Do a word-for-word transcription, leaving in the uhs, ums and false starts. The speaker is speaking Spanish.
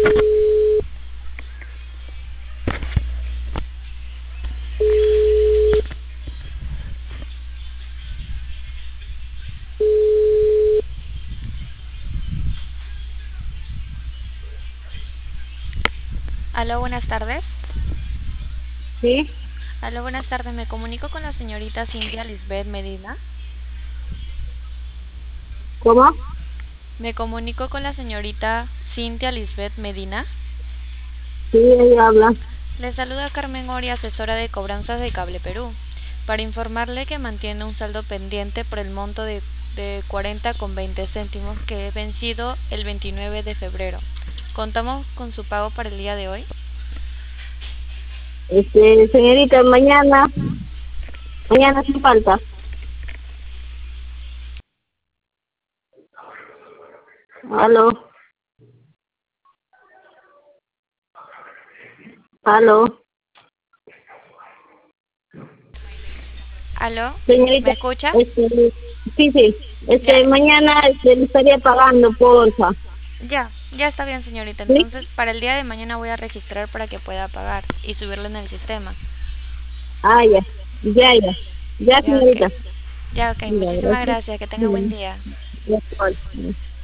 Aló, buenas tardes. Sí, Aló, buenas tardes. Me comunico con la señorita Cintia Lisbeth Medina. ¿cómo? Me comunico con la señorita Cintia Lisbeth Medina. Sí, ella habla. Le saluda Carmen Ori, asesora de cobranzas de Cable Perú, para informarle que mantiene un saldo pendiente por el monto de, de cuarenta con veinte céntimos que he vencido el veintinueve de febrero. ¿Contamos con su pago para el día de hoy? Este, señorita, mañana, mañana sin falta. Aló, aló. ¿Aló? ¿Me Señorita, escucha? este, sí, sí, Ya, este, mañana este, le estaría pagando, porfa. ya, ya está bien, señorita. ¿Sí? Entonces, para el día de mañana voy a registrar para que pueda pagar y subirlo en el sistema. Ah, ya, ya, ya, ya, Ya, ok. señorita. Ya, ok. Ya, Muchísimas gracias. gracias. Que tenga Ya, buen día. ya, ya.